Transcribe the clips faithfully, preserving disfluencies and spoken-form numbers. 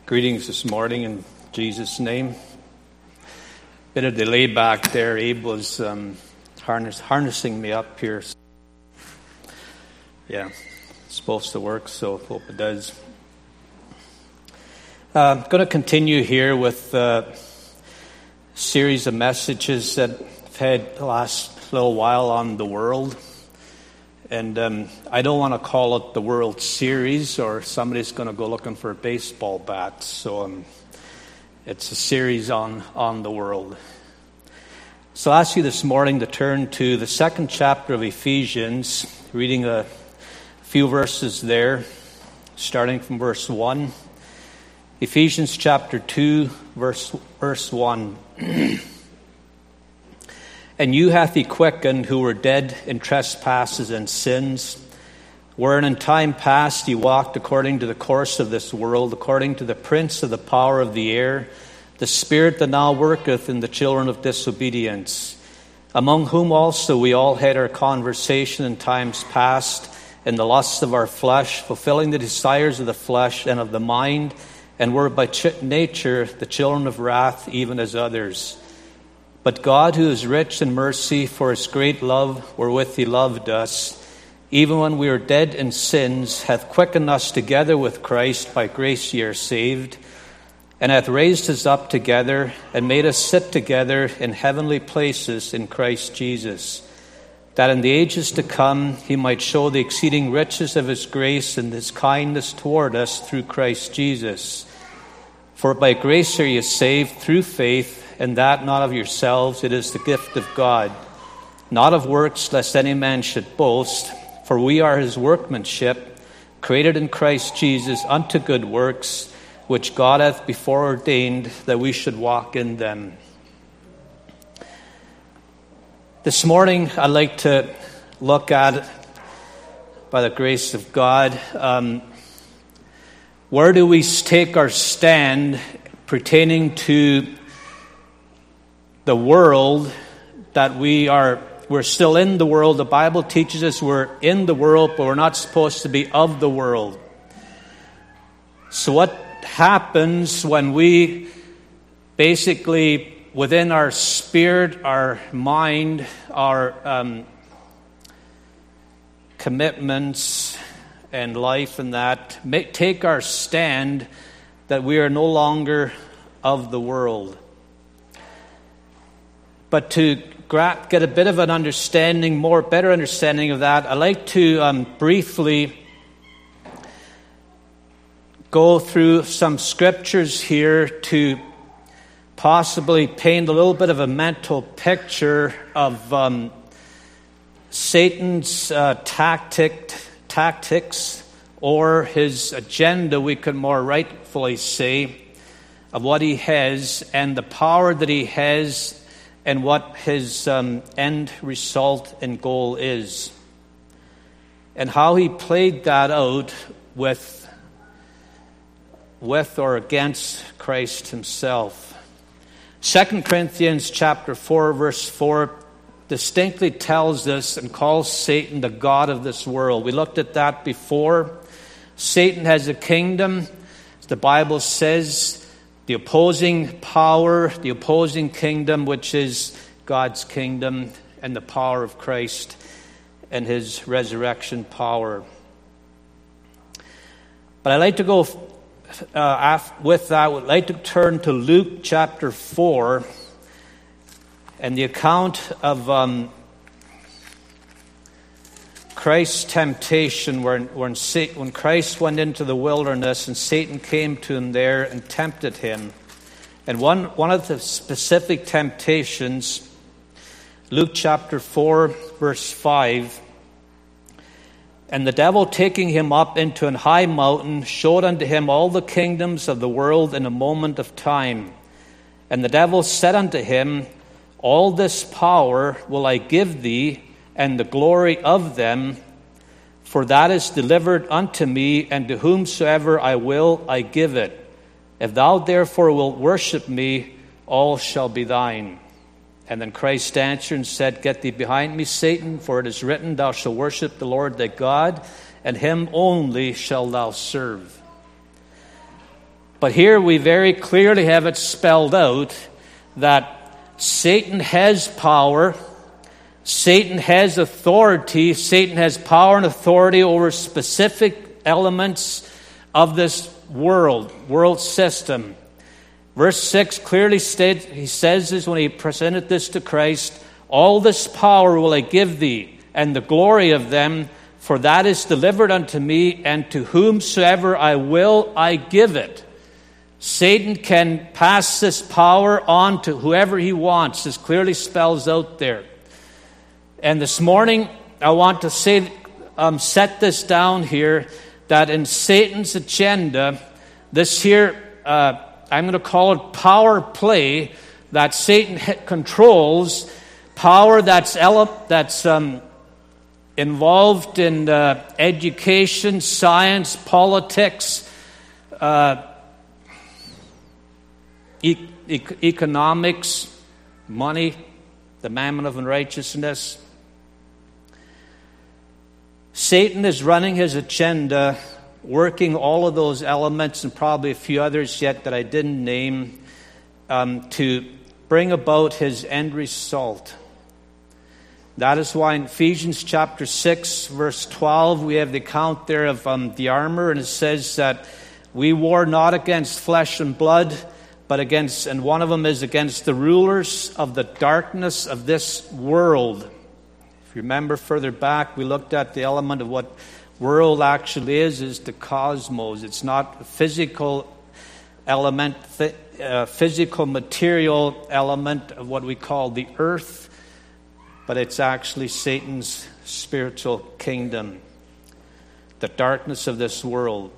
Greetings this morning in Jesus' name. Bit of delay back there. Abe was um, harness, harnessing me up here. Yeah, it's supposed to work, so hope it does. Uh, I'm going to continue here with a series of messages that I've had the last little while on the world. And um, I don't want to call it the World Series, or somebody's going to go looking for a baseball bat. So um, it's a series on, on the world. So I ask you this morning to turn to the second chapter of Ephesians, reading a few verses there, starting from verse one. Ephesians chapter two, verse, verse one. And you hath he quickened who were dead in trespasses and sins, wherein in time past ye walked according to the course of this world, according to the prince of the power of the air, the spirit that now worketh in the children of disobedience, among whom also we all had our conversation in times past, in the lusts of our flesh, fulfilling the desires of the flesh and of the mind, and were by ch- nature the children of wrath, even as others. But God, who is rich in mercy, for his great love wherewith he loved us, even when we were dead in sins, hath quickened us together with Christ. By grace ye are saved, and hath raised us up together, and made us sit together in heavenly places in Christ Jesus, that in the ages to come he might show the exceeding riches of his grace and his kindness toward us through Christ Jesus. For by grace are ye saved through faith, and that not of yourselves, it is the gift of God, not of works, lest any man should boast. For we are his workmanship, created in Christ Jesus unto good works, which God hath before ordained that we should walk in them. This morning, I'd like to look at, by the grace of God, um, where do we take our stand pertaining to the world that we are, we're still in the world. The Bible teaches us we're in the world, but we're not supposed to be of the world. So what happens when we basically, within our spirit, our mind, our um, commitments and life and that, make, take our stand that we are no longer of the world? But to get a bit of an understanding, more better understanding of that, I'd like to um, briefly go through some scriptures here to possibly paint a little bit of a mental picture of um, Satan's uh, tactic, tactics or his agenda, we could more rightfully say, of what he has and the power that he has, and what his um, end result and goal is, and how he played that out with, with or against Christ himself. Second Corinthians chapter four, verse four, distinctly tells us and calls Satan the god of this world. We looked at that before. Satan has a kingdom. The Bible says the opposing power, the opposing kingdom, which is God's kingdom and the power of Christ and his resurrection power. But I'd like to go, uh, with that, I would like to turn to Luke chapter four and the account of um, Christ's temptation, when, when, Satan, when Christ went into the wilderness and Satan came to him there and tempted him. And one, one of the specific temptations, Luke chapter four, verse five, and the devil taking him up into an high mountain showed unto him all the kingdoms of the world in a moment of time. And the devil said unto him, all this power will I give thee, and the glory of them, for that is delivered unto me, and to whomsoever I will I give it. If thou therefore wilt worship me, all shall be thine. And then Christ answered and said, Get thee behind me, Satan, for it is written, Thou shalt worship the Lord thy God, and him only shalt thou serve. But here we very clearly have it spelled out that Satan has power, Satan has authority, Satan has power and authority over specific elements of this world, world system. Verse six clearly states, he says this when he presented this to Christ, all this power will I give thee, and the glory of them, for that is delivered unto me, and to whomsoever I will I give it. Satan can pass this power on to whoever he wants. This clearly spells out there. And this morning, I want to say, um, set this down here, that in Satan's agenda, this here, uh, I'm going to call it power play, that Satan controls, power that's ele- that's um, involved in uh, education, science, politics, uh, e- e- economics, money, the mammon of unrighteousness. Satan is running his agenda, working all of those elements and probably a few others yet that I didn't name, um, to bring about his end result. That is why in Ephesians chapter six, verse twelve, we have the account there of um, the armor, and it says that we war not against flesh and blood, but against, and one of them is against the rulers of the darkness of this world. If you remember further back, we looked at the element of what world actually is, is the cosmos. It's not a physical element, th- uh, physical material element of what we call the earth, but it's actually Satan's spiritual kingdom, the darkness of this world.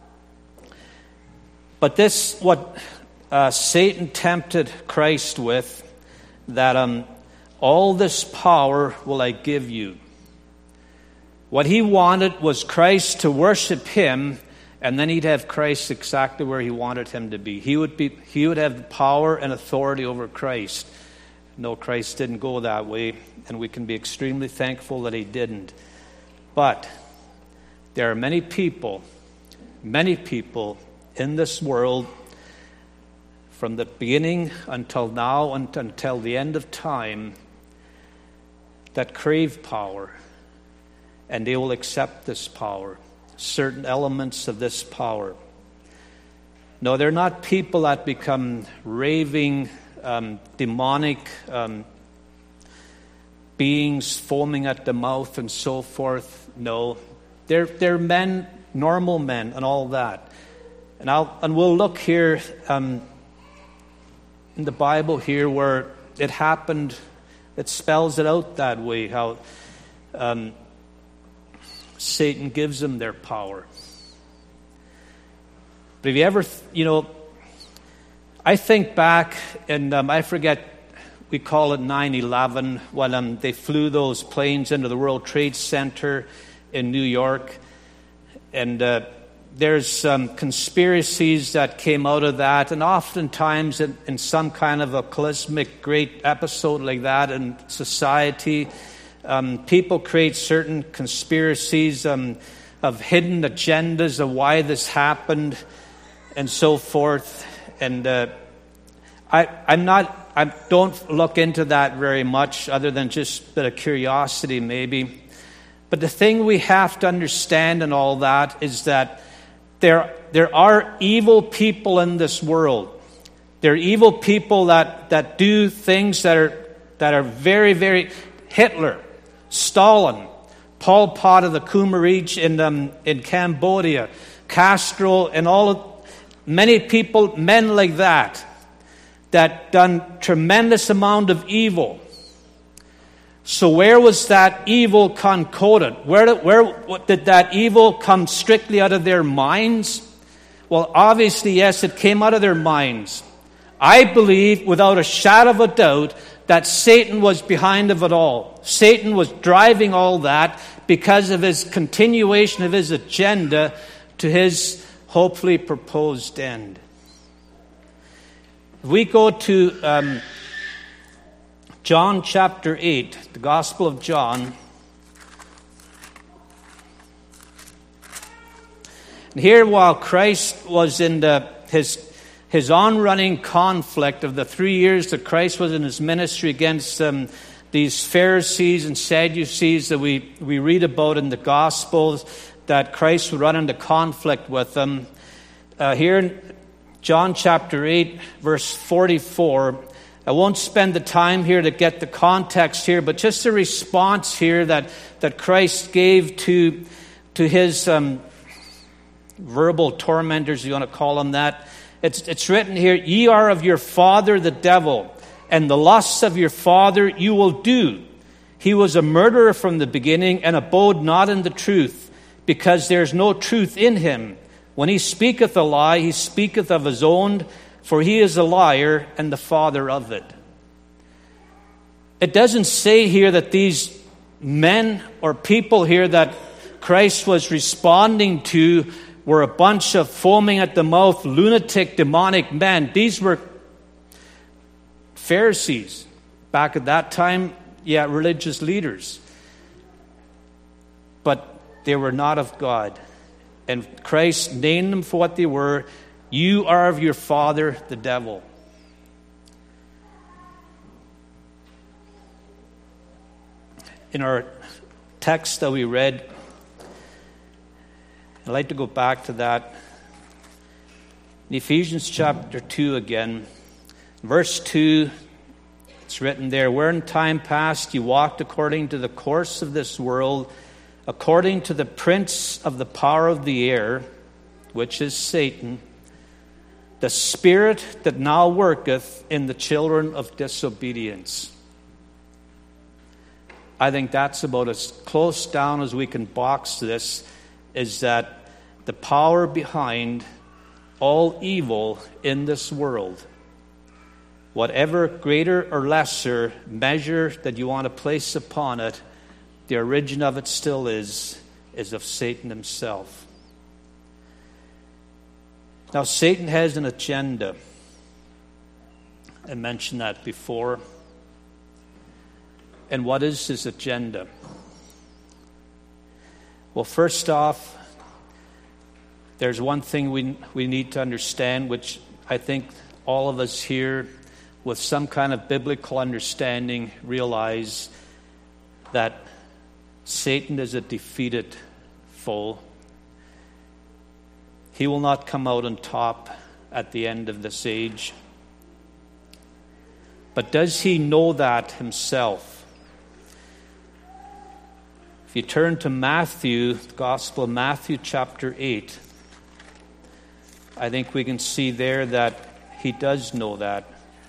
But this, what uh, Satan tempted Christ with, that um, all this power will I give you. What he wanted was Christ to worship him, and then he'd have Christ exactly where he wanted him to be. He would be, he would have the power and authority over Christ. No, Christ didn't go that way, and we can be extremely thankful that he didn't. But there are many people, many people in this world, from the beginning until now and until the end of time, that crave power, and they will accept this power, certain elements of this power. No, they're not people that become raving, um, demonic um, beings foaming at the mouth and so forth. No, they're they're men, normal men, and all that. And I'll and we'll look here um, in the Bible here where it happened. It spells it out that way. How um, Satan gives them their power. But have you ever, you know, I think back, and um, I forget, we call it nine eleven, when um, they flew those planes into the World Trade Center in New York. And uh, there's some conspiracies that came out of that. And oftentimes in, in some kind of a cosmic great episode like that in society, um, people create certain conspiracies um, of hidden agendas of why this happened and so forth. And uh, I, I'm not, I don't look into that very much, other than just a bit of curiosity maybe. But the thing we have to understand in all that is that there, there are evil people in this world. There are evil people that, that do things that are that are very, very Hitler, Stalin, Pol Pot of the Khmer Rouge in um, in Cambodia, Castro, and all of many people, men like that, that done tremendous amount of evil. So where was that evil concocted? Where did, where did that evil come strictly out of their minds? Well, obviously, yes, it came out of their minds. I believe, without a shadow of a doubt, that Satan was behind of it all. Satan was driving all that because of his continuation of his agenda to his hopefully proposed end. If we go to um, John chapter eight, the Gospel of John. And here, while Christ was in the his his on-running conflict of the three years that Christ was in his ministry against um, these Pharisees and Sadducees that we, we read about in the Gospels, that Christ would run into conflict with them. Uh, here in John chapter eight, verse forty-four, I won't spend the time here to get the context here, but just a response here that, that Christ gave to, to his um, verbal tormentors, you want to call them that. It's, it's written here, "Ye are of your father the devil, and the lusts of your father you will do. He was a murderer from the beginning, and abode not in the truth, because there is no truth in him. When he speaketh a lie, he speaketh of his own, for he is a liar and the father of it." It doesn't say here that these men or people here that Christ was responding to were a bunch of foaming at the mouth, lunatic, demonic men. These were Pharisees. Back at that time, yeah, religious leaders. But they were not of God. And Christ named them for what they were. "You are of your father, the devil." In our text that we read, I'd like to go back to that. In Ephesians chapter two again, verse two, it's written there, "Where in time past you walked according to the course of this world, according to the prince of the power of the air, which is Satan, the spirit that now worketh in the children of disobedience." I think that's about as close down as we can box this, is that the power behind all evil in this world, whatever greater or lesser measure that you want to place upon it, the origin of it still is, is of Satan himself. Now, Satan has an agenda. I mentioned that before. And what is his agenda? Well, first off, there's one thing we we need to understand, which I think all of us here with some kind of biblical understanding realize, that Satan is a defeated foe. He will not come out on top at the end of this age. But does he know that himself? If you turn to Matthew, the Gospel of Matthew chapter eight, I think we can see there that he does know that.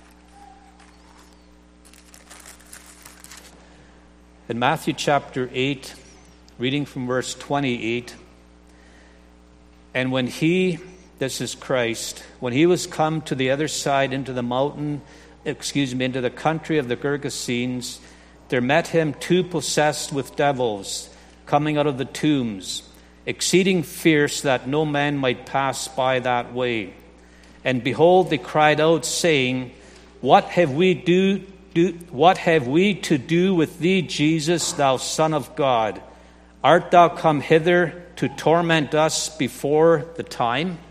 In Matthew chapter eight, reading from verse twenty-eight, "And when he," this is Christ, "when he was come to the other side into the mountain, excuse me, into the country of the Gergesenes, there met him two possessed with devils, coming out of the tombs, exceeding fierce, that no man might pass by that way. And behold, they cried out, saying, What have we do, do what have we to do with thee, Jesus, thou Son of God? Art thou come hither to torment us before the time?"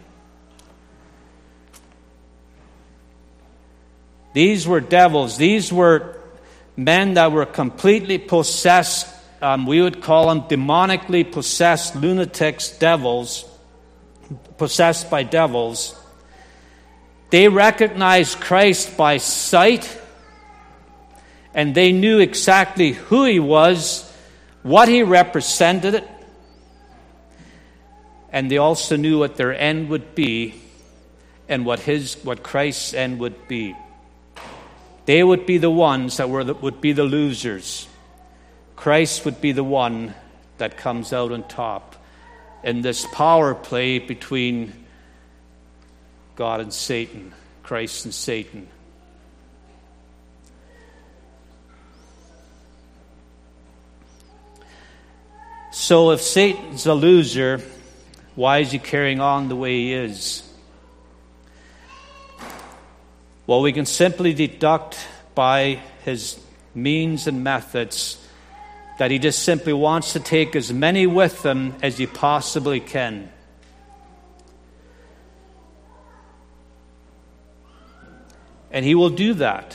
These were devils. These were men that were completely possessed. Um, we would call them demonically possessed lunatics, devils, possessed by devils. They recognized Christ by sight, and they knew exactly who he was, what he represented, and they also knew what their end would be, and what his, what Christ's end would be. They would be the ones that were the, would be the losers. Christ would be the one that comes out on top in this power play between God and Satan, Christ and Satan. So if Satan's a loser, why is he carrying on the way he is? Well, we can simply deduct by his means and methods that he just simply wants to take as many with him as he possibly can. And he will do that.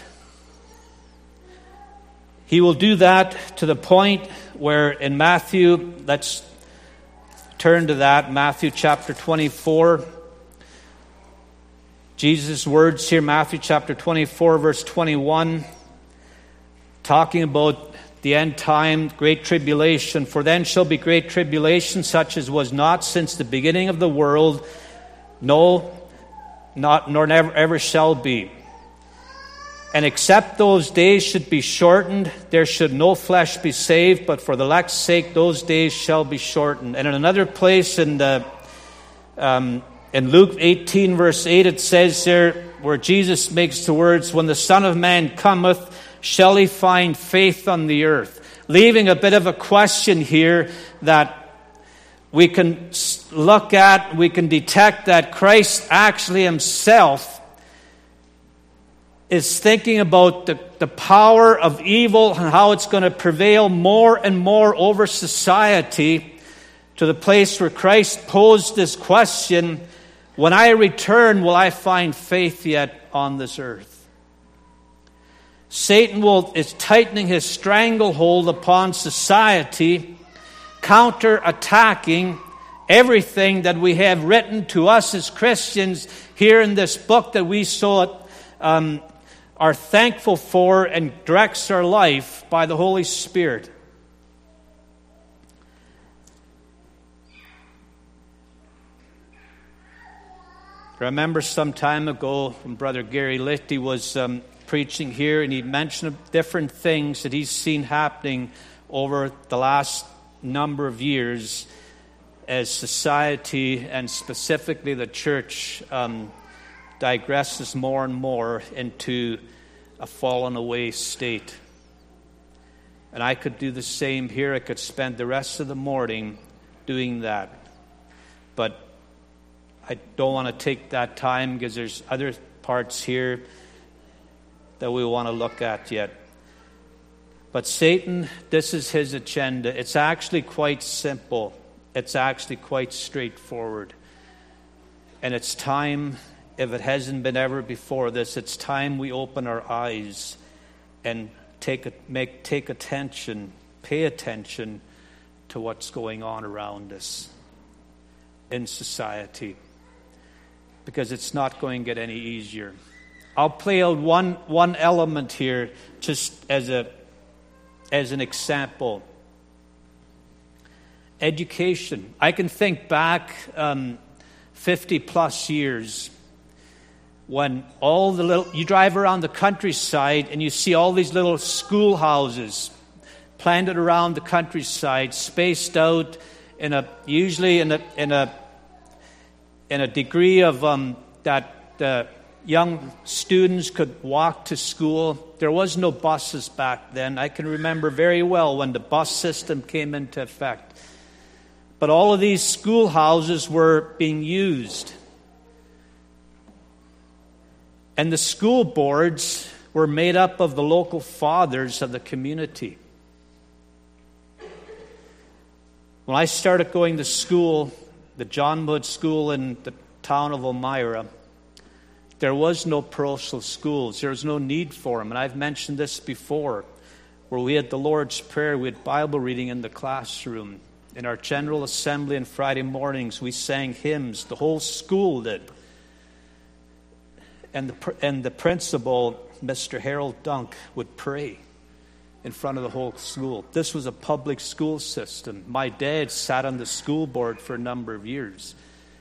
He will do that to the point where in Matthew, let's turn to that, Matthew chapter twenty-four. Jesus' words here, Matthew chapter twenty-four, verse twenty-one, talking about the end time, great tribulation. For then shall be great tribulation, such as was not since the beginning of the world, no, not nor never ever shall be. And except those days should be shortened, there should no flesh be saved, but for the elect's sake those days shall be shortened. And in another place in the um, in Luke eighteen, verse eight, it says there, where Jesus makes the words, when the Son of Man cometh, shall he find faith on the earth? Leaving a bit of a question here that we can look at, we can detect that Christ actually himself is thinking about the, the power of evil and how it's going to prevail more and more over society, to the place where Christ posed this question, when I return, will I find faith yet on this earth? Satan will, is tightening his stranglehold upon society, counter-attacking everything that we have written to us as Christians here in this book that we so um, are thankful for and directs our life by the Holy Spirit. I remember some time ago when Brother Gary Litty was um, preaching here, and he mentioned different things that he's seen happening over the last number of years as society and specifically the church um, digresses more and more into a fallen away state. And I could do the same here. I could spend the rest of the morning doing that. But I don't want to take that time because there's other parts here that we want to look at yet. But Satan, this is his agenda. It's actually quite simple. It's actually quite straightforward. And it's time, if it hasn't been ever before this, it's time we open our eyes and take a, make take attention, pay attention to what's going on around us in society, because it's not going to get any easier. I'll play out one one element here just as a as an example. Education. I can think back um, fifty plus years when all the little, you drive around the countryside and you see all these little schoolhouses planted around the countryside, spaced out in a usually in a in a in a degree of um, that uh, young students could walk to school. There was no buses back then. I can remember very well when the bus system came into effect. But all of these schoolhouses were being used. And the school boards were made up of the local fathers of the community. When I started going to school, the John Mudd School in the town of Elmira, there was no parochial schools. There was no need for them. And I've mentioned this before, where we had the Lord's Prayer, we had Bible reading in the classroom. In our General Assembly on Friday mornings, we sang hymns. The whole school did. And the, and the principal, Mister Harold Dunk, would pray in front of the whole school. This was a public school system. My dad sat on the school board for a number of years.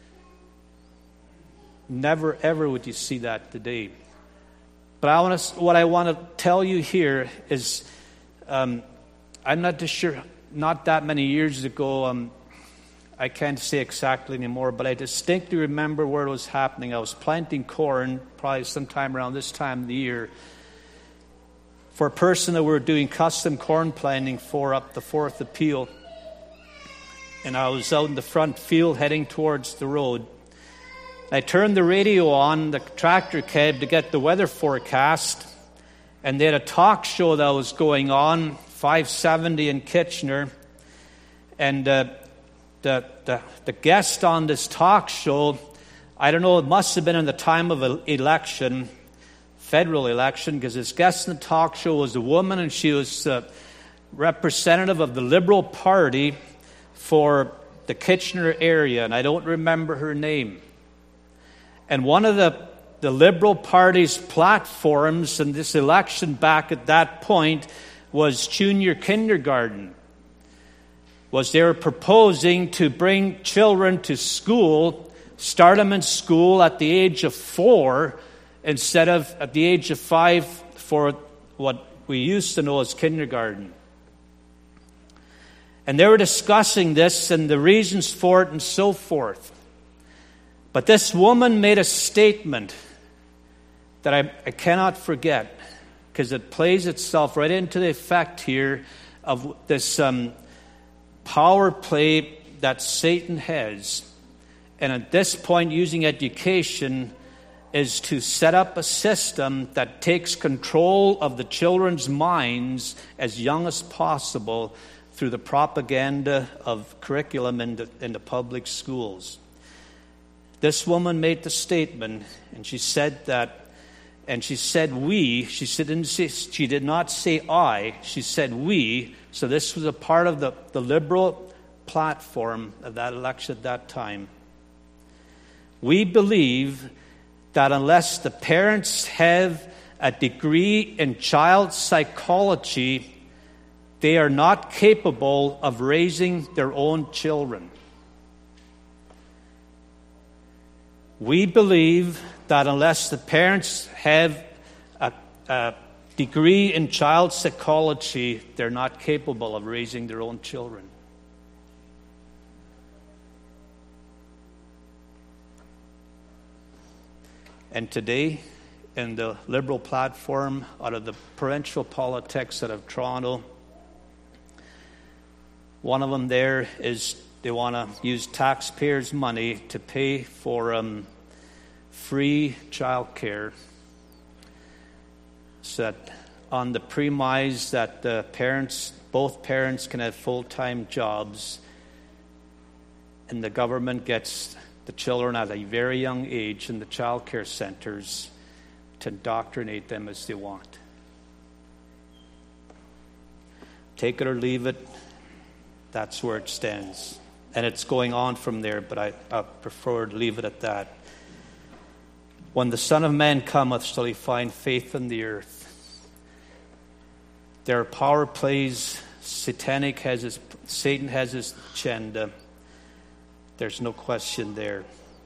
Never, ever would you see that today. But I want to, what I want to tell you here is, um, I'm not too sure, not that many years ago, um, I can't say exactly anymore, but I distinctly remember where it was happening. I was planting corn, probably sometime around this time of the year, for a person that we were doing custom corn planting for up the fourth Appeal. And I was out in the front field heading towards the road. I turned the radio on, the tractor cab, to get the weather forecast. And they had a talk show that was going on, five seventy in Kitchener. And uh, the, the, the guest on this talk show, I don't know, it must have been in the time of an election, federal election, because his guest in the talk show was a woman, and she was uh, representative of the Liberal Party for the Kitchener area, and I don't remember her name. And one of the, the Liberal Party's platforms in this election back at that point was junior kindergarten. Was they were proposing to bring children to school, start them in school at the age of four instead of at the age of five for what we used to know as kindergarten. And they were discussing this and the reasons for it and so forth. But this woman made a statement that I, I cannot forget, because it plays itself right into the effect here of this um, power play that Satan has. And at this point, using education is to set up a system that takes control of the children's minds as young as possible through the propaganda of curriculum in the, in the public schools. This woman made the statement, and she said that, and she said we, she, said, didn't say, she did not say I, she said we, so this was a part of the, the Liberal platform of that election at that time. We believe that unless the parents have a degree in child psychology, they are not capable of raising their own children. We believe that unless the parents have a, a degree in child psychology, they're not capable of raising their own children. And today, in the Liberal platform, out of the provincial politics out of Toronto, one of them there is they want to use taxpayers' money to pay for um, free child care, so that on the premise that the parents, both parents can have full-time jobs, and the government gets the children at a very young age in the child care centers to indoctrinate them as they want. Take it or leave it. That's where it stands. And it's going on from there, but I, I prefer to leave it at that. When the Son of Man cometh, shall he find faith on the earth? There are power plays. Satanic has his, Satan has his agenda. There's no question there.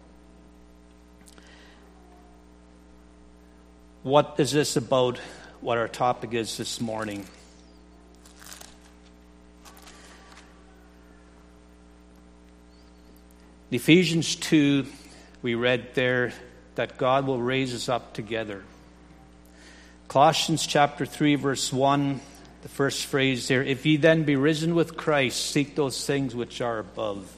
What is this about, what our topic is this morning? In Ephesians two, we read there that God will raise us up together. Colossians chapter three, verse one, the first phrase there, if ye then be risen with Christ, seek those things which are above.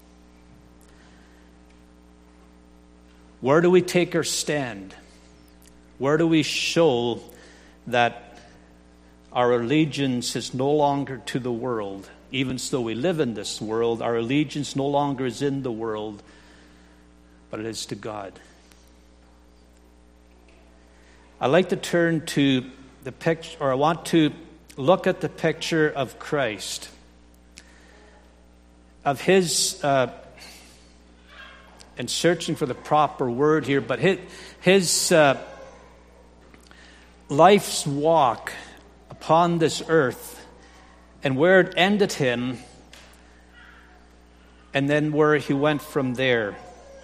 Where do we take our stand? Where do we show that our allegiance is no longer to the world? Even though we live in this world, our allegiance no longer is in the world, but it is to God. I'd like to turn to the picture, or I want to look at the picture of Christ, of his, uh, and searching for the proper word here, but his, his uh, life's walk upon this earth, and where it ended him, and then where he went from there.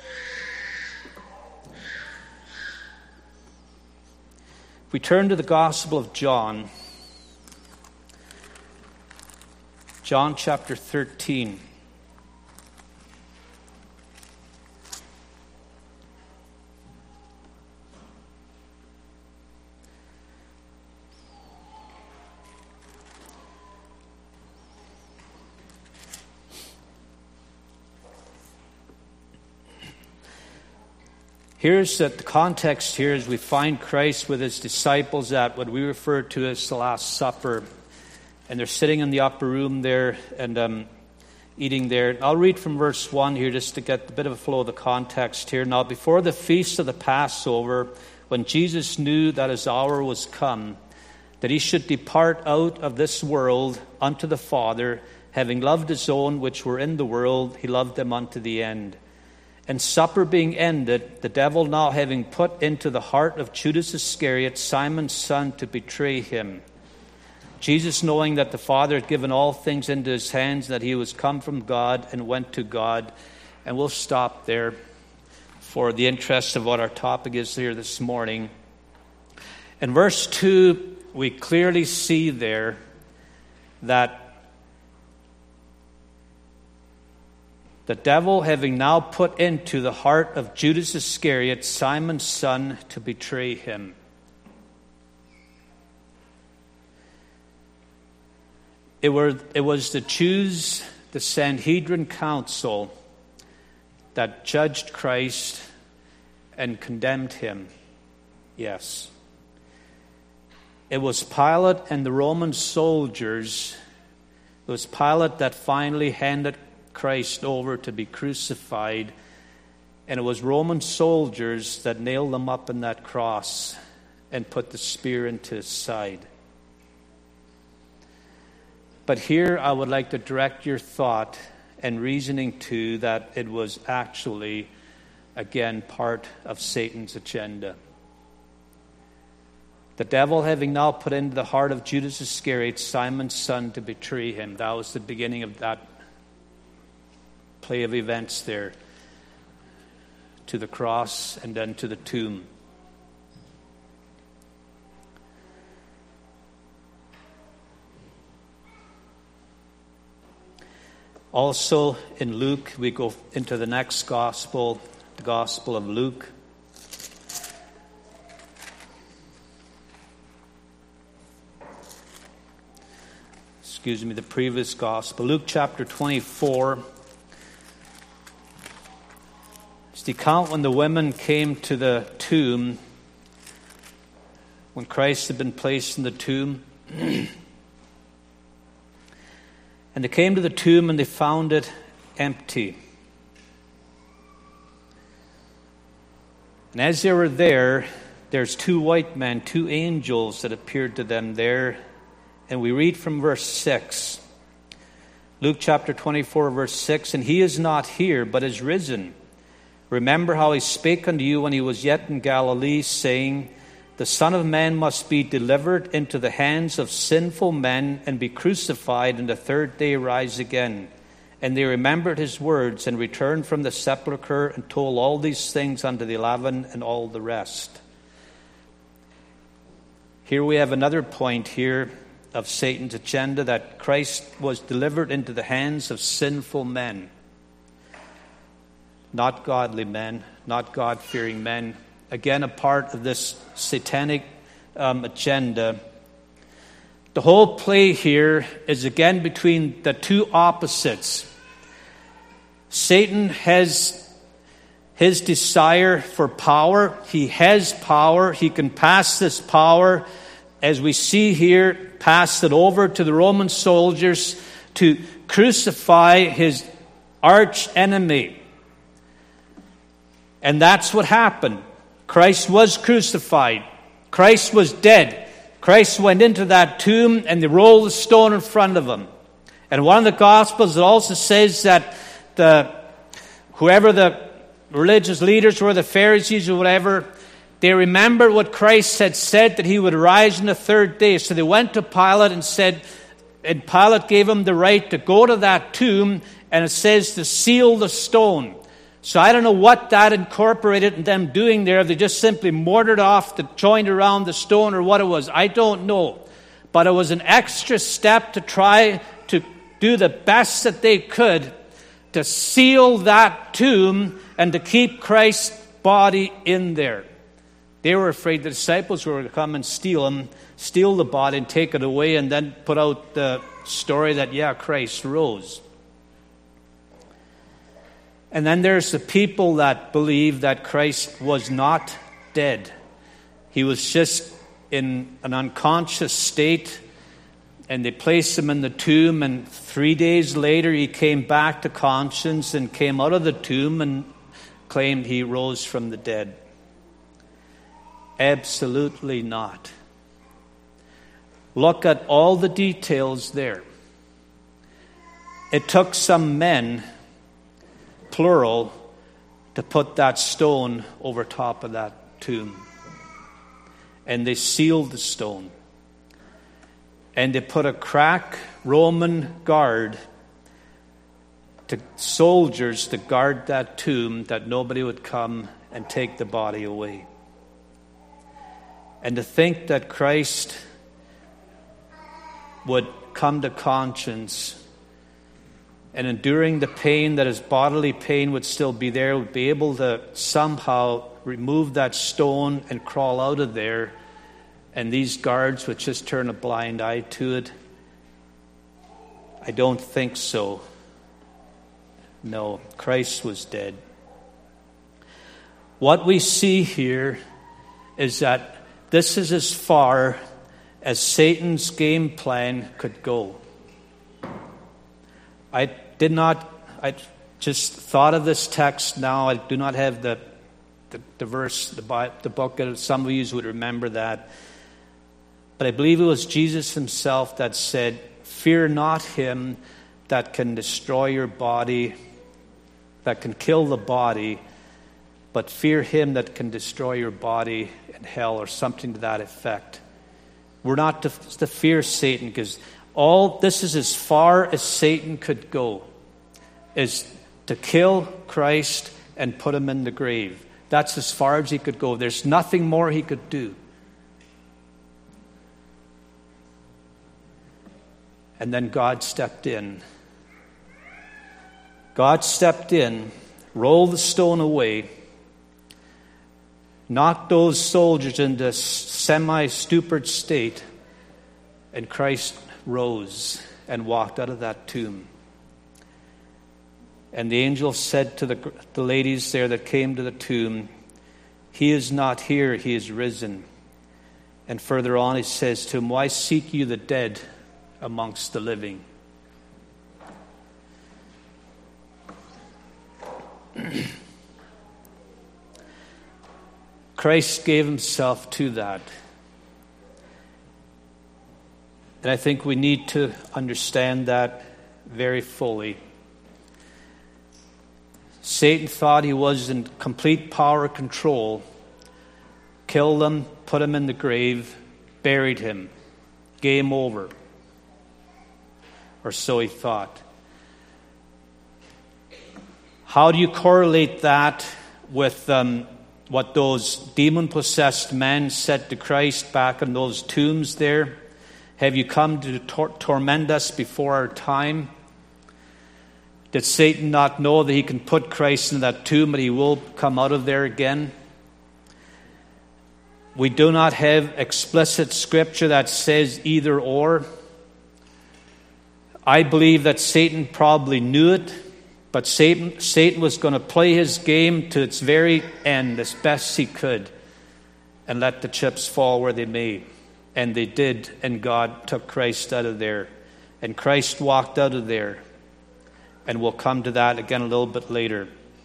If we turn to the Gospel of John, John chapter thirteen. Here's that the context here is we find Christ with his disciples at what we refer to as the Last Supper. And they're sitting in the upper room there. And um, eating there. I'll read from verse one here just to get a bit of a flow of the context here. Now, before the feast of the Passover, when Jesus knew that his hour was come, that he should depart out of this world unto the Father, having loved his own which were in the world, he loved them unto the end. And supper being ended, the devil now having put into the heart of Judas Iscariot, Simon's son, to betray him. Jesus, knowing that the Father had given all things into his hands, that he was come from God and went to God. And we'll stop there for the interest of what our topic is here this morning. In verse two, we clearly see there that the devil having now put into the heart of Judas Iscariot, Simon's son, to betray him. It, were, it was to choose the Sanhedrin council that judged Christ and condemned him. Yes. It was Pilate and the Roman soldiers. It was Pilate that finally handed Christ over to be crucified, and it was Roman soldiers that nailed him up in that cross and put the spear into his side. But here I would like to direct your thought and reasoning to that it was actually, again, part of Satan's agenda. The devil having now put into the heart of Judas Iscariot, Simon's son, to betray him. That was the beginning of that play of events there, to the cross and then to the tomb. Also in Luke, we go into the next gospel, the Gospel of Luke. Excuse me, the previous gospel. Luke chapter twenty-four. It's the account when the women came to the tomb, when Christ had been placed in the tomb. And they came to the tomb and they found it empty. And as they were there, there's two white men, two angels that appeared to them there. And we read from verse six. Luke chapter twenty-four, verse six. And he is not here, but is risen. Remember how he spake unto you when he was yet in Galilee, saying, the Son of Man must be delivered into the hands of sinful men and be crucified, and the third day rise again. And they remembered his words and returned from the sepulchre and told all these things unto the eleven and all the rest. Here we have another point here of Satan's agenda, that Christ was delivered into the hands of sinful men. Not godly men, not God-fearing men. Again, a part of this satanic um, agenda. The whole play here is again between the two opposites. Satan has his desire for power. He has power. He can pass this power, as we see here, pass it over to the Roman soldiers to crucify his arch enemy. And that's what happened. Christ was crucified. Christ was dead. Christ went into that tomb and they rolled the stone in front of him. And one of the Gospels, it also says that the whoever the religious leaders were, the Pharisees or whatever, they remembered what Christ had said, that he would rise on the third day. So they went to Pilate and said, and Pilate gave him the right to go to that tomb, and it says to seal the stone. So I don't know what that incorporated in them doing there. They just simply mortared off the joint around the stone or what it was. I don't know. But it was an extra step to try to do the best that they could to seal that tomb and to keep Christ's body in there. They were afraid the disciples were going to come and steal him, steal the body and take it away, and then put out the story that, yeah, Christ rose. And then there's the people that believe that Christ was not dead. He was just in an unconscious state. And they placed him in the tomb, and three days later he came back to conscience and came out of the tomb and claimed he rose from the dead. Absolutely not. Look at all the details there. It took some men, plural, to put that stone over top of that tomb. And they sealed the stone. And they put a crack Roman guard, to soldiers to guard that tomb, that nobody would come and take the body away. And to think that Christ would come to conscience and enduring the pain, that his bodily pain would still be there, would be able to somehow remove that stone and crawl out of there, and these guards would just turn a blind eye to it. I don't think so. No, Christ was dead. What we see here is that this is as far as Satan's game plan could go. I did not, I just thought of this text now. I do not have the the, the verse, the, the book. Some of you would remember that. But I believe it was Jesus himself that said, "Fear not him that can destroy your body, that can kill the body, but fear him that can destroy your body in hell," or something to that effect. We're not to, to fear Satan, because all this is as far as Satan could go, is to kill Christ and put him in the grave. That's as far as he could go. There's nothing more he could do. And then God stepped in. God stepped in, rolled the stone away, knocked those soldiers into a semi-stupid state, and Christ rose and walked out of that tomb. And the angel said to the, the ladies there that came to the tomb, "He is not here, he is risen." And further on he says to him, "Why seek you the dead amongst the living?" Christ gave himself to that. And I think we need to understand that very fully. Satan thought he was in complete power and control, killed him, put him in the grave, buried him. Game over. Or so he thought. How do you correlate that with um, what those demon-possessed men said to Christ back in those tombs there? "Have you come to tor- torment us before our time?" Did Satan not know that he can put Christ in that tomb, but he will come out of there again? We do not have explicit scripture that says either or. I believe that Satan probably knew it, but Satan, Satan was going to play his game to its very end as best he could and let the chips fall where they may. And they did, and God took Christ out of there. And Christ walked out of there. And we'll come to that again a little bit later.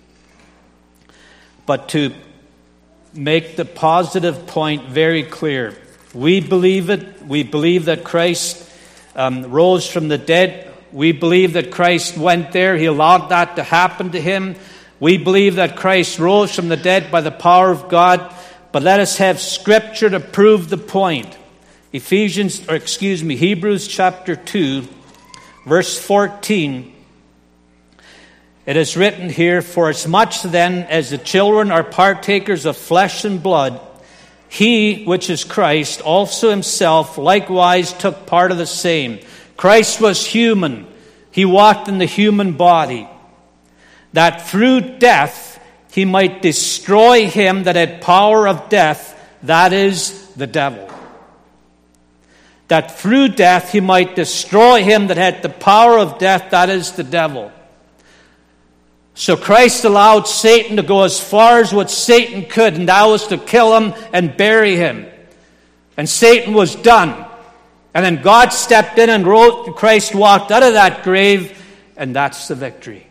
But to make the positive point very clear, we believe it. We believe that Christ um, rose from the dead. We believe that Christ went there. He allowed that to happen to him. We believe that Christ rose from the dead by the power of God. But let us have scripture to prove the point. Ephesians, or excuse me, Hebrews chapter two, verse fourteen. It is written here, "For as much then as the children are partakers of flesh and blood, he, which is Christ, also himself likewise took part of the same." Christ was human. He walked in the human body, that through death he might destroy him that had power of death, that is, the devil. That through death he might destroy him that had the power of death, that is, the devil. So Christ allowed Satan to go as far as what Satan could, and that was to kill him and bury him. And Satan was done. And then God stepped in and wrote, Christ walked out of that grave, and that's the victory.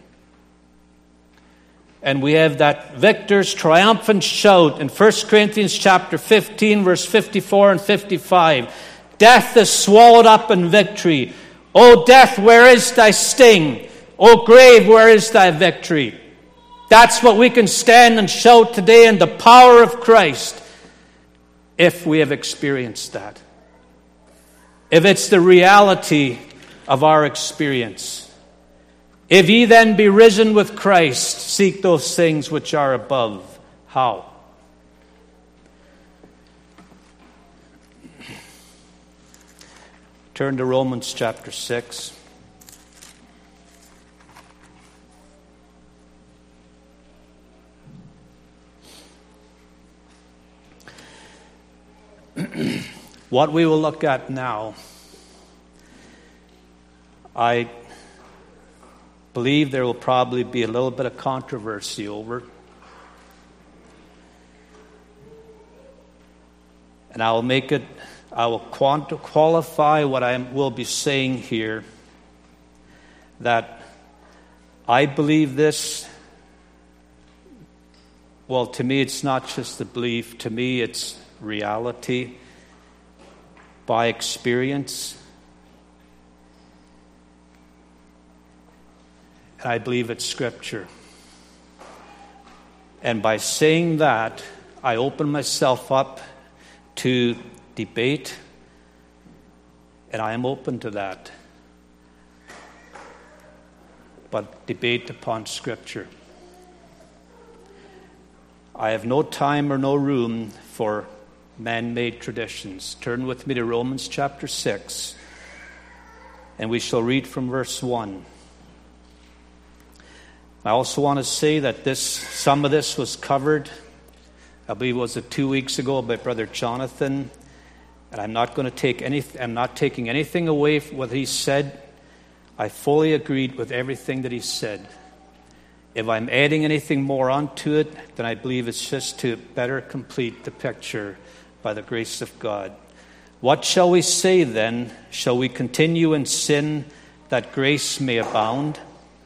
And we have that victor's triumphant shout in First Corinthians chapter fifteen, verse fifty-four and fifty-five. Death is swallowed up in victory. O death, where is thy sting? O grave, where is thy victory? That's what we can stand and shout today in the power of Christ, if we have experienced that. If it's the reality of our experience. If ye then be risen with Christ, seek those things which are above. How? Turn to Romans chapter six. What we will look at now, I believe there will probably be a little bit of controversy over. And I will make it, I will quanti- qualify what I will be saying here, that I believe this. Well, to me, it's not just a belief. To me, it's reality by experience. And I believe it's Scripture. And by saying that, I open myself up to debate, and I am open to that. But debate upon Scripture. I have no time or no room for man-made traditions. Turn with me to Romans chapter six, and we shall read from verse one. I also want to say that this, some of this was covered, I believe it was it two weeks ago, by Brother Jonathan, and I'm not going to take any. I'm not taking anything away from what he said. I fully agreed with everything that he said. If I'm adding anything more onto it, then I believe it's just to better complete the picture by the grace of God. What shall we say then? Shall we continue in sin that grace may abound?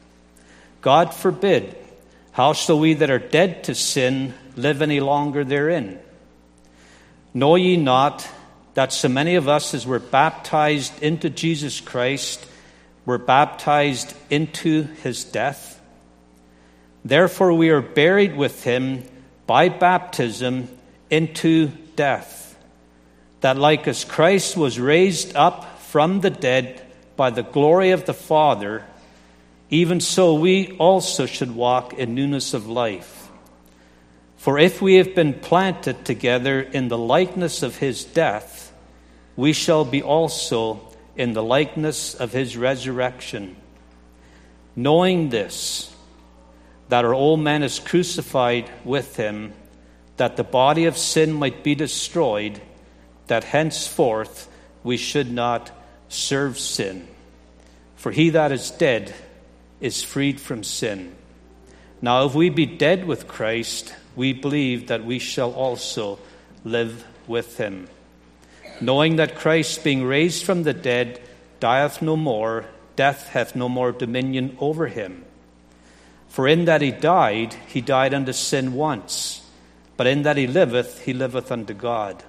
God forbid. How shall we that are dead to sin live any longer therein? Know ye not that so many of us as were baptized into Jesus Christ were baptized into his death? Therefore we are buried with him by baptism into death, that like as Christ was raised up from the dead by the glory of the Father, even so we also should walk in newness of life. For if we have been planted together in the likeness of his death, we shall be also in the likeness of his resurrection. Knowing this, that our old man is crucified with him, that the body of sin might be destroyed, that henceforth we should not serve sin. For he that is dead is freed from sin. Now if we be dead with Christ, we believe that we shall also live with him. Knowing that Christ, being raised from the dead, dieth no more, death hath no more dominion over him. For in that he died, he died unto sin once, but in that he liveth, he liveth unto God.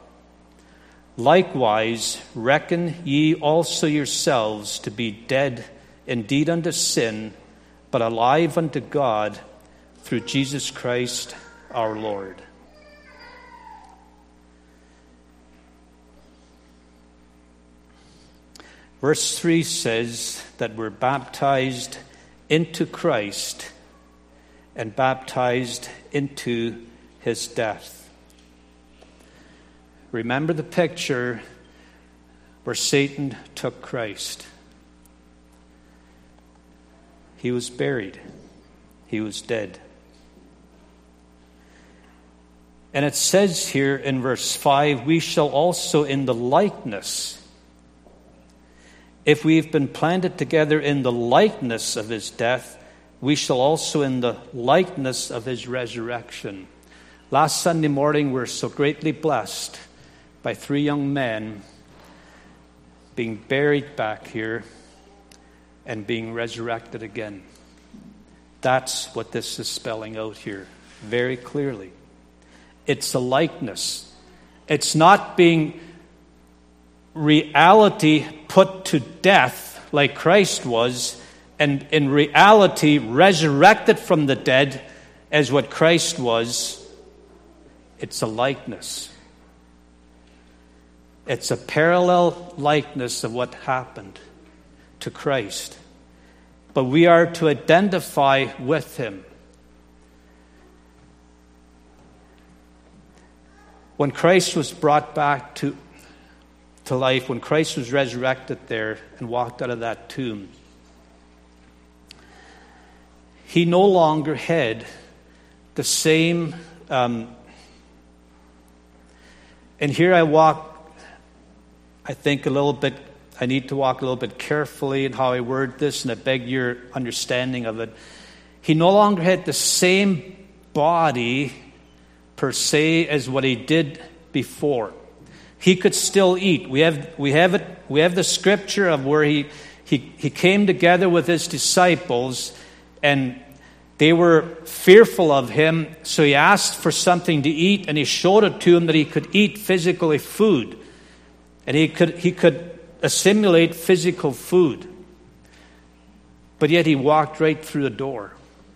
Likewise, reckon ye also yourselves to be dead indeed unto sin, but alive unto God through Jesus Christ our Lord. Verse three says that we're baptized into Christ and baptized into his death. Remember the picture where Satan took Christ. He was buried. He was dead. And it says here in verse five, we shall also in the likeness, if we've been planted together in the likeness of his death, we shall also in the likeness of his resurrection. Last Sunday morning, we were so greatly blessed by three young men being buried back here, and being resurrected again. That's what this is spelling out here very clearly. It's a likeness. It's not being reality put to death like Christ was, and in reality resurrected from the dead as what Christ was. It's a likeness. It's a parallel likeness of what happened to Christ. But we are to identify with him. When Christ was brought back to, to life, when Christ was resurrected there and walked out of that tomb, he no longer had the same... Um, and here I walk, I think a little bit, I need to walk a little bit carefully in how I word this, and I beg your understanding of it. He no longer had the same body per se as what he did before. He could still eat. We have we have it we have the scripture of where he he, he came together with his disciples, and they were fearful of him, so he asked for something to eat, and he showed it to him that he could eat physically food. And he could he could assimilate physical food. But yet he walked right through the door.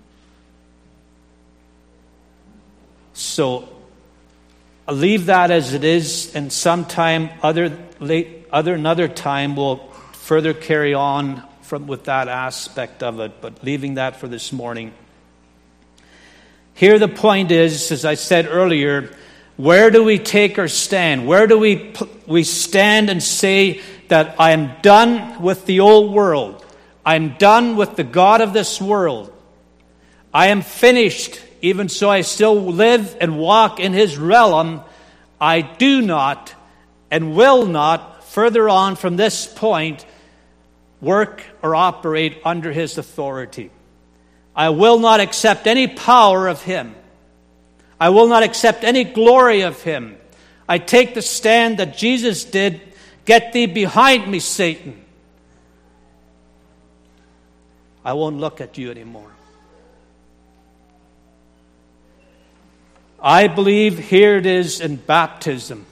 So I'll leave that as it is, and sometime other late other another time we'll further carry on from with that aspect of it, but leaving that for this morning. Here the point is, as I said earlier, where do we take our stand? Where do we we stand and say that I am done with the old world? I'm done with the God of this world. I am finished. Even so, I still live and walk in his realm. I do not and will not, further on from this point, work or operate under his authority. I will not accept any power of him. I will not accept any glory of him. I take the stand that Jesus did. Get thee behind me, Satan. I won't look at you anymore. I believe here it is in baptism,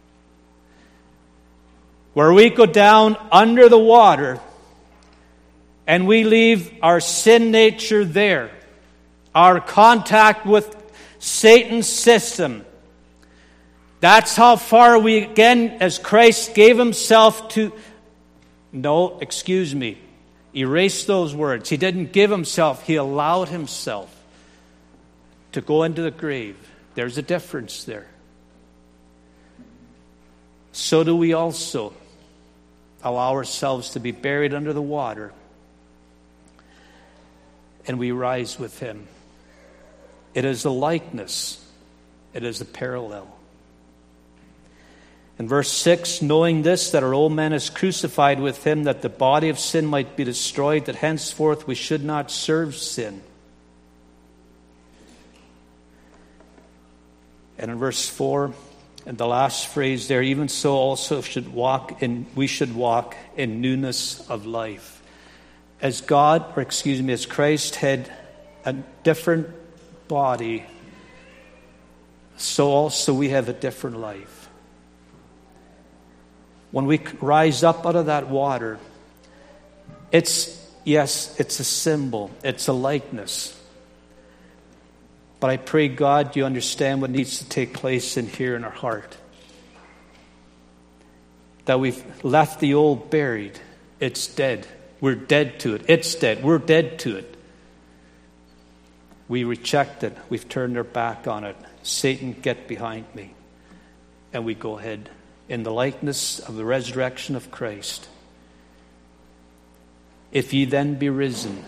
where we go down under the water and we leave our sin nature there, our contact with Satan's system. That's how far we, again, as Christ gave himself to... No, excuse me. Erase those words. He didn't give himself. He allowed himself to go into the grave. There's a difference there. So do we also allow ourselves to be buried under the water, and we rise with him. It is a likeness. It is a parallel. In verse six, knowing this, that our old man is crucified with him, that the body of sin might be destroyed, that henceforth we should not serve sin. And in verse four, and the last phrase there, even so also should walk in, we should walk in newness of life. As God, or excuse me, as Christ had a different body, so also we have a different life. When we rise up out of that water, it's, yes, it's a symbol, it's a likeness. But I pray, God, you understand what needs to take place in here in our heart. That we've left the old buried. It's dead. We're dead to it. It's dead. We're dead to it. We reject it. We've turned our back on it. Satan, get behind me. And we go ahead in the likeness of the resurrection of Christ. If ye then be risen,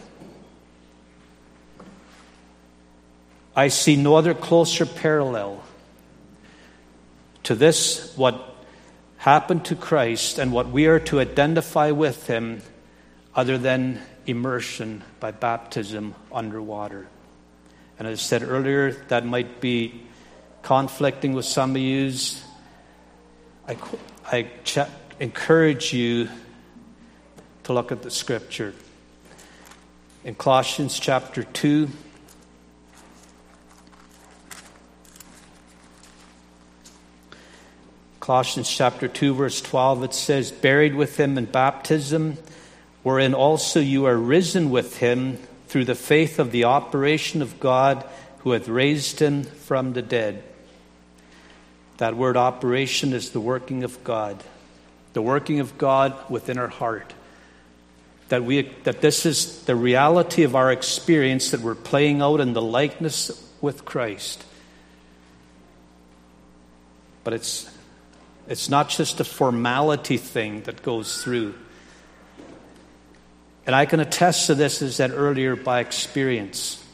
I see no other closer parallel to this, what happened to Christ and what we are to identify with him, other than immersion by baptism underwater. And as I said earlier, that might be conflicting with some of you. I, I check, encourage you to look at the scripture. In Colossians chapter two, Colossians chapter two, verse twelve, it says, buried with him in baptism, wherein also you are risen with him through the faith of the operation of God who hath raised him from the dead. That word operation is the working of God. The working of God within our heart. That we that this is the reality of our experience, that we're playing out in the likeness with Christ. But it's it's not just a formality thing that goes through. And I can attest to this, as said earlier, by experience.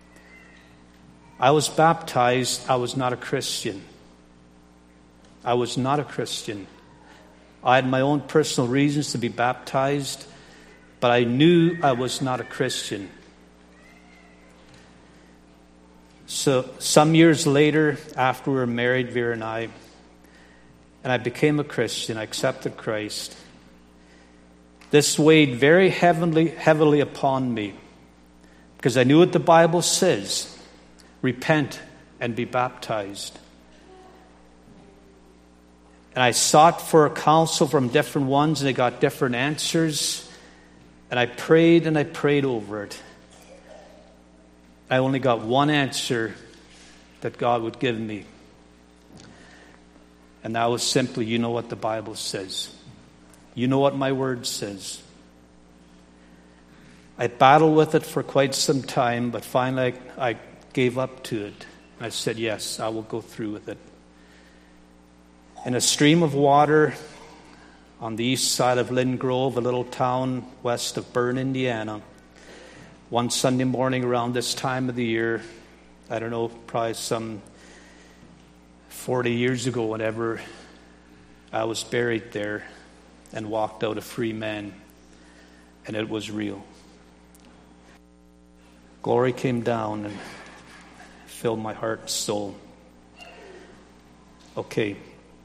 I was baptized. I was not a Christian. I was not a Christian. I had my own personal reasons to be baptized, but I knew I was not a Christian. So some years later, after we were married, Vera and I, and I became a Christian, I accepted Christ. This weighed very heavily, heavily upon me, because I knew what the Bible says: repent and be baptized. And I sought for counsel from different ones, and I got different answers. And I prayed and I prayed over it. I only got one answer that God would give me. And that was simply, you know what the Bible says. You know what my word says. I battled with it for quite some time, but finally I, I gave up to it. I said, yes, I will go through with it. In a stream of water on the east side of Lynn Grove, a little town west of Bern, Indiana, one Sunday morning around this time of the year, I don't know, probably some forty years ago, whenever, I was buried there and walked out a free man, and it was real. Glory came down and filled my heart and soul. Okay.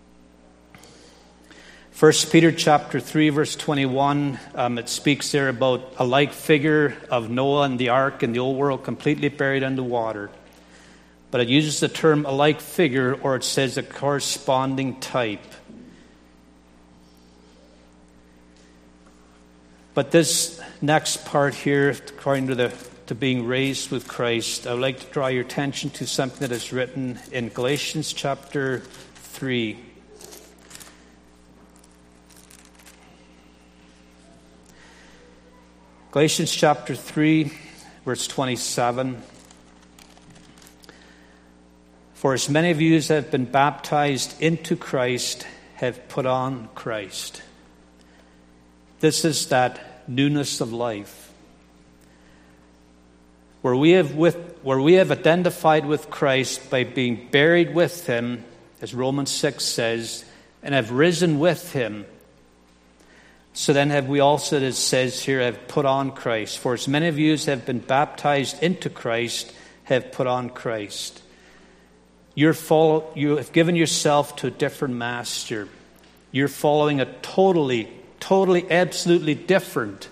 First Peter chapter three, verse twenty-one, um, it speaks there about a like figure of Noah and the ark and the old world completely buried under water. But it uses the term a like figure, or it says a corresponding type. But this next part here, according to the to being raised with Christ, I would like to draw your attention to something that is written in Galatians chapter three. Galatians chapter three, verse twenty-seven. For as many of you as have been baptized into Christ have put on Christ. This is that newness of life. Where we have with where we have identified with Christ by being buried with him, as Romans six says, and have risen with him. So then have we also, as it says here, have put on Christ. For as many of you as have been baptized into Christ have put on Christ. You're follow, you have given yourself to a different master. You're following a totally, totally, absolutely different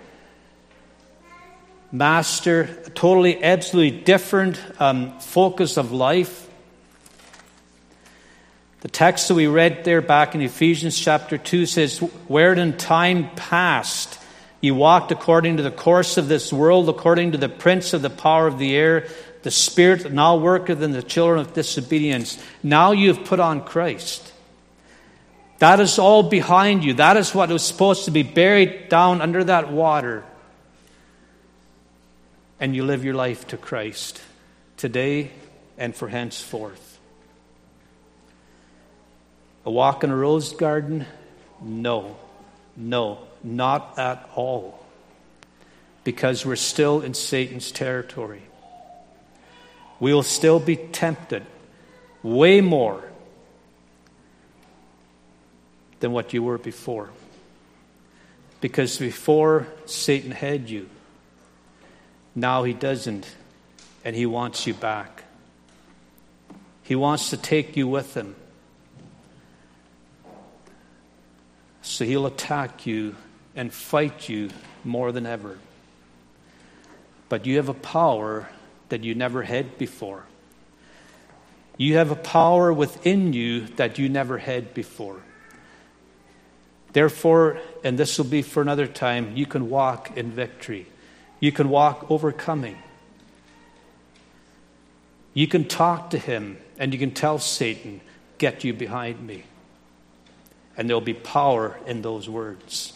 master, a totally, absolutely different um, focus of life. The text that we read there back in Ephesians chapter two says, where in time past you walked according to the course of this world, according to the prince of the power of the air, the spirit that now worketh in the children of disobedience. Now you have put on Christ. That is all behind you. That is what was supposed to be buried down under that water. And you live your life to Christ today and for henceforth. A walk in a rose garden? No. No, not at all. Because we're still in Satan's territory. We will still be tempted way more than what you were before. Because before, Satan had you. Now he doesn't. And he wants you back. He wants to take you with him. So he'll attack you and fight you more than ever. But you have a power that you never had before. You have a power within you that you never had before. Therefore, and this will be for another time, you can walk in victory. You can walk overcoming. You can talk to him and you can tell Satan, get you behind me. And there'll be power in those words.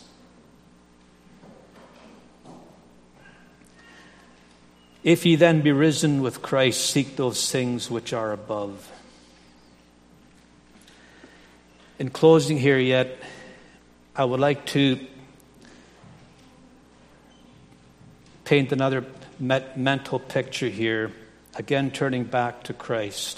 If ye then be risen with Christ, seek those things which are above. In closing here yet, I would like to paint another mental picture here, again turning back to Christ.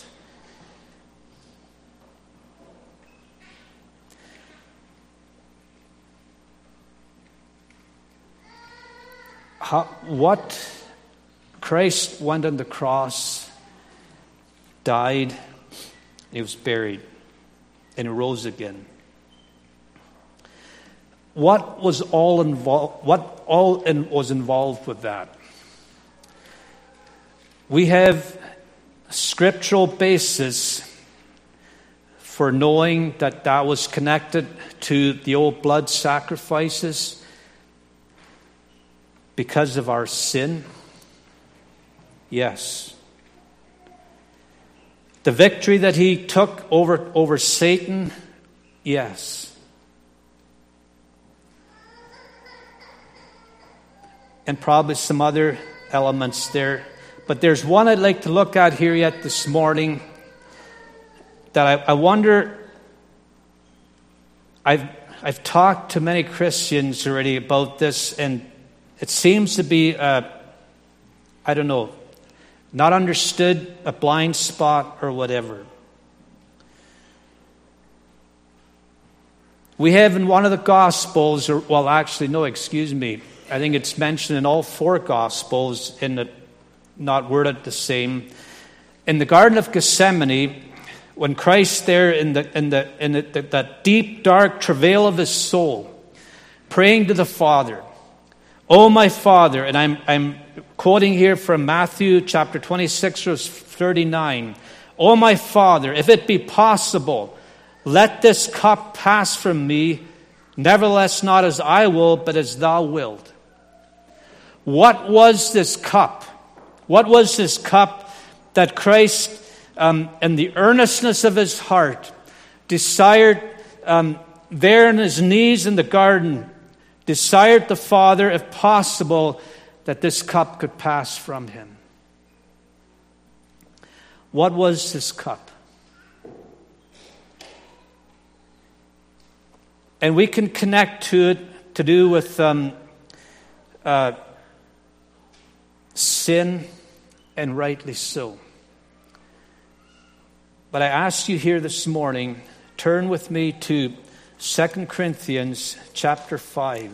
How, what Christ went on the cross, died, he was buried, and he rose again. What was all involved? What all in, was involved with that? We have scriptural basis for knowing that that was connected to the old blood sacrifices because of our sin. Yes. The victory that he took over, over Satan, yes. And probably some other elements there. But there's one I'd like to look at here yet this morning that I, I wonder, I've, I've talked to many Christians already about this, and it seems to be, uh, I don't know, not understood, a blind spot or whatever. We have in one of the Gospels, or well, actually, no, excuse me, I think it's mentioned in all four Gospels, in the, not worded the same. In the Garden of Gethsemane, when Christ there in the in the in the, the, that deep dark travail of his soul, praying to the Father, "Oh my Father," and I'm I'm quoting here from Matthew chapter twenty-six, verse thirty-nine. "Oh my Father, if it be possible, let this cup pass from me. Nevertheless, not as I will, but as thou wilt." What was this cup? What was this cup that Christ, um, in the earnestness of his heart, desired um, there on his knees in the garden, desired the Father, if possible, that this cup could pass from him? What was this cup? And we can connect to it to do with um, uh, sin, and rightly so. But I ask you here this morning, turn with me to Second Corinthians chapter five.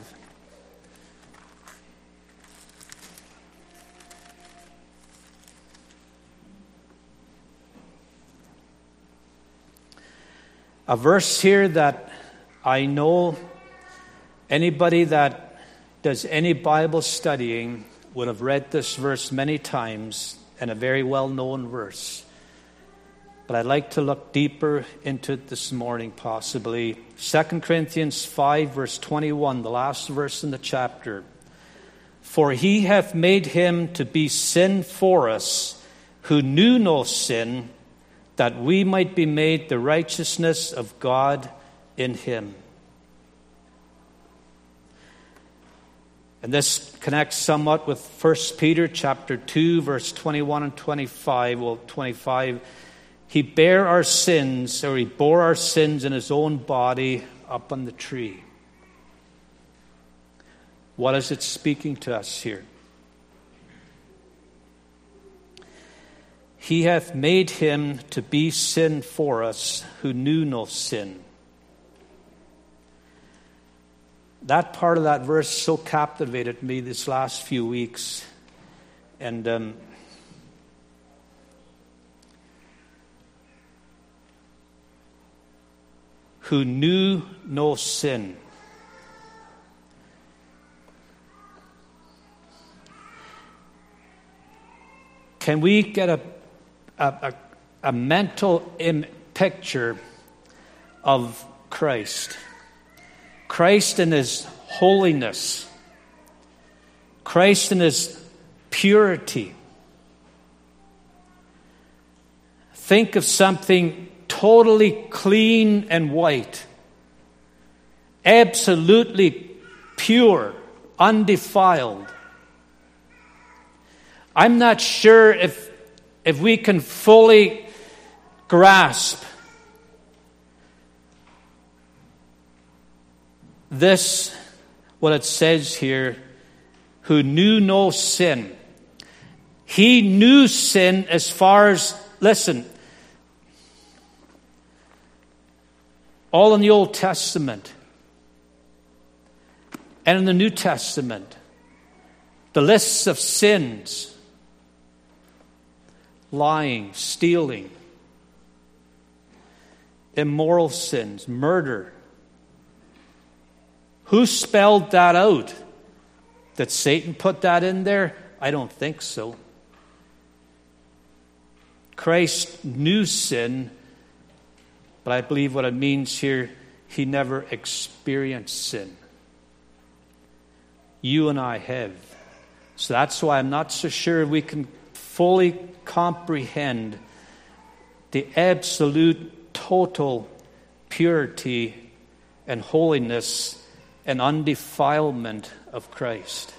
A verse here that I know anybody that does any Bible studying would have read this verse many times, and a very well-known verse. But I'd like to look deeper into it this morning, possibly. Second Corinthians five, verse twenty-one, the last verse in the chapter. "For he hath made him to be sin for us, who knew no sin, that we might be made the righteousness of God in him." And this connects somewhat with First Peter chapter two, verse twenty-one and twenty-five. Well, twenty-five, he bare our sins, or he bore our sins in his own body up on the tree. What is it speaking to us here? He hath made him to be sin for us, who knew no sin. That part of that verse so captivated me this last few weeks. And um, who knew no sin. can we get a, a, a, a mental im- picture of Christ? Christ in his holiness. Christ in his purity. Think of something totally clean and white. Absolutely pure, undefiled. I'm not sure if, if we can fully grasp this, what it says here, who knew no sin. He knew sin as far as, listen, all in the Old Testament and in the New Testament, the lists of sins, lying, stealing, immoral sins, murder. Who spelled that out? Did Satan put that in there? I don't think so. Christ knew sin, but I believe what it means here, he never experienced sin. You and I have. So that's why I'm not so sure we can fully comprehend the absolute, total purity and holiness and undefilement of Christ.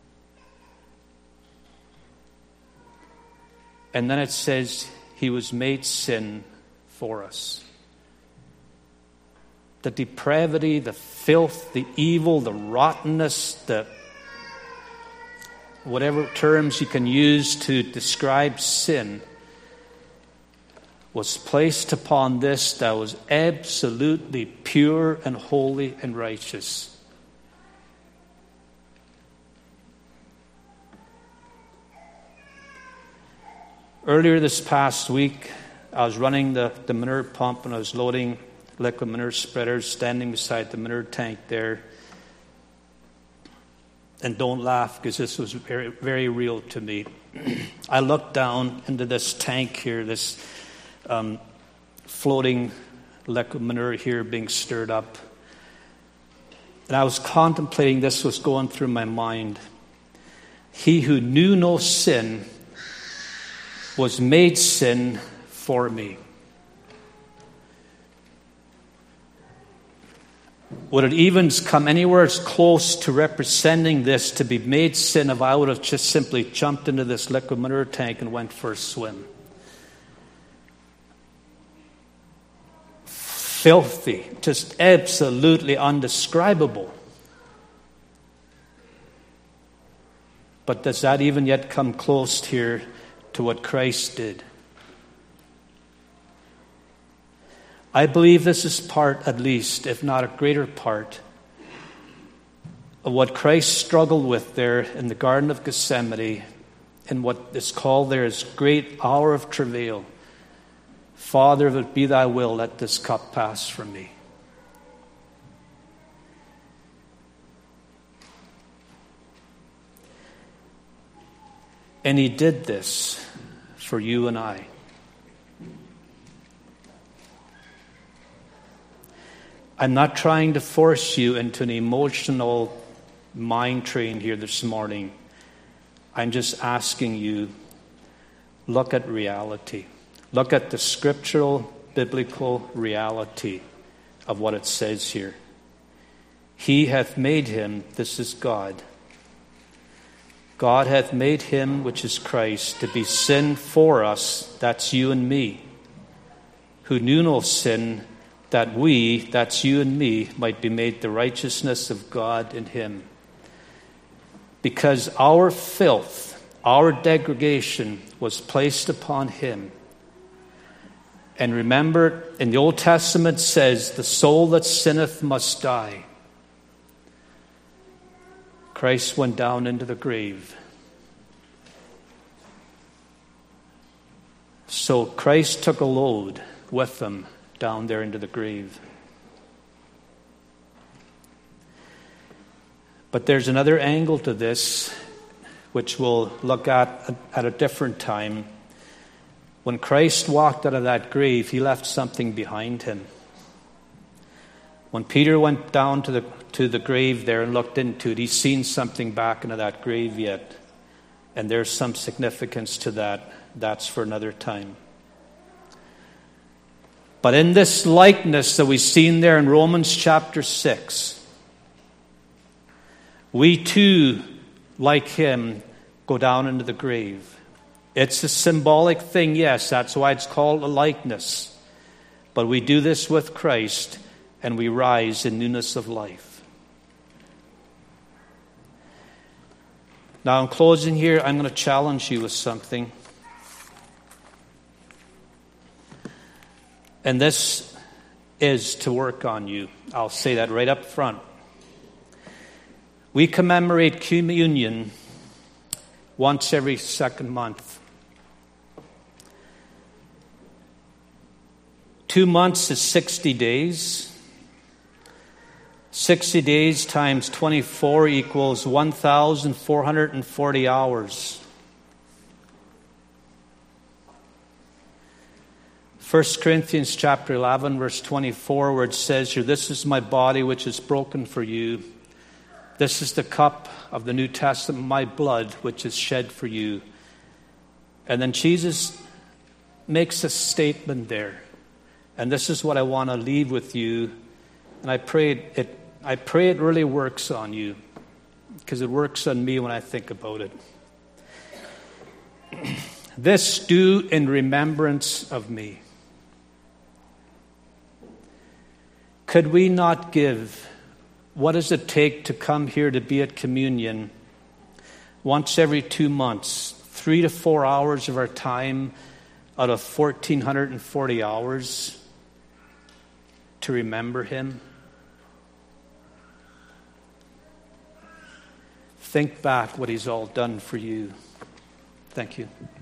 And then it says he was made sin for us. The depravity, the filth, the evil, the rottenness, the whatever terms you can use to describe sin, was placed upon this that was absolutely pure and holy and righteous. Earlier this past week, I was running the, the manure pump and I was loading liquid manure spreaders, standing beside the manure tank there. And don't laugh, because this was very, very real to me. I looked down into this tank here, this um, floating liquid manure here being stirred up. And I was contemplating this was going through my mind. He who knew no sin was made sin for me. Would it even come anywhere as close to representing this to be made sin if I would have just simply jumped into this liquid manure tank and went for a swim? Filthy, just absolutely undescribable. But does that even yet come close here to what Christ did? I believe this is part, at least, if not a greater part, of what Christ struggled with there in the Garden of Gethsemane, and what is called there his great hour of travail. Father, if it be thy will, let this cup pass from me. And he did this for you and I. I'm not trying to force you into an emotional mind train here this morning. I'm just asking you, look at reality. Look at the scriptural, biblical reality of what it says here. He hath made him, this is God. God hath made him, which is Christ, to be sin for us, that's you and me, who knew no sin, that we, that's you and me, might be made the righteousness of God in him. Because our filth, our degradation was placed upon him. And remember, in the Old Testament says, the soul that sinneth must die. Christ went down into the grave. So Christ took a load with him down there into the grave. But there's another angle to this, which we'll look at at a different time. When Christ walked out of that grave, he left something behind him. When Peter went down to the to the grave there and looked into it, he's seen something back into that grave yet. And there's some significance to that. That's for another time. But in this likeness that we've seen there in Romans chapter six, we too, like him, go down into the grave. It's a symbolic thing, yes, that's why it's called a likeness. But we do this with Christ, and we rise in newness of life. Now, in closing here, I'm going to challenge you with something. And this is to work on you. I'll say that right up front. We commemorate communion once every second month. Two months is sixty days. sixty days times twenty-four equals one thousand four hundred forty hours. First Corinthians chapter eleven, verse twenty-four, where it says here, "This is my body which is broken for you. This is the cup of the New Testament, my blood, which is shed for you." And then Jesus makes a statement there. And this is what I want to leave with you. And I pray it, I pray it really works on you, because it works on me when I think about it. "This do in remembrance of me." Could we not give? What does it take to come here to be at communion once every two months, three to four hours of our time out of one thousand four hundred forty hours to remember him? Think back what he's all done for you. Thank you.